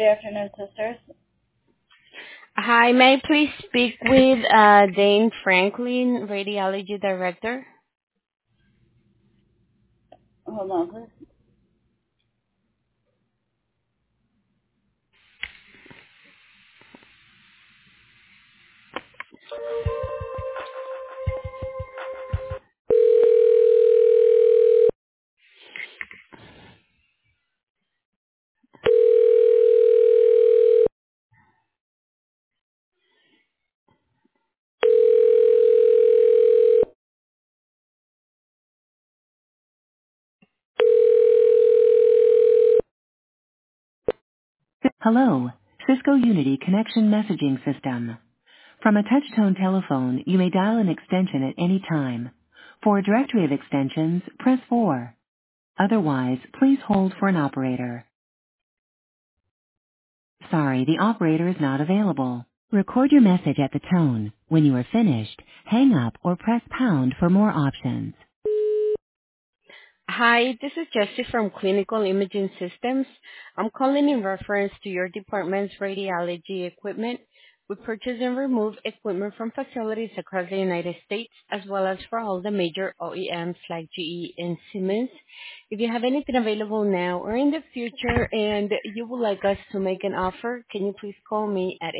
Good afternoon, sisters. Hi, may I please speak with Dane Franklin, Radiology Director? Hold on, please. Hello, Cisco Unity Connection Messaging System. From a touch-tone telephone, you may dial an extension at any time. For a directory of extensions, press 4. Otherwise, please hold for an operator. Sorry, the operator is not available. Record your message at the tone. When you are finished, hang up or press pound for more options. Hi, this is Jessie from Clinical Imaging Systems. I'm calling in reference to your department's radiology equipment. We purchase and remove equipment from facilities across the United States, as well as for all the major OEMs like GE and Siemens. If you have anything available now or in the future and you would like us to make an offer, can you please call me at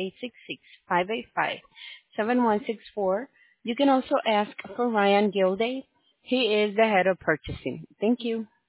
866-585-7164. You can also ask for Ryan Gilday. He is the head of purchasing. Thank you.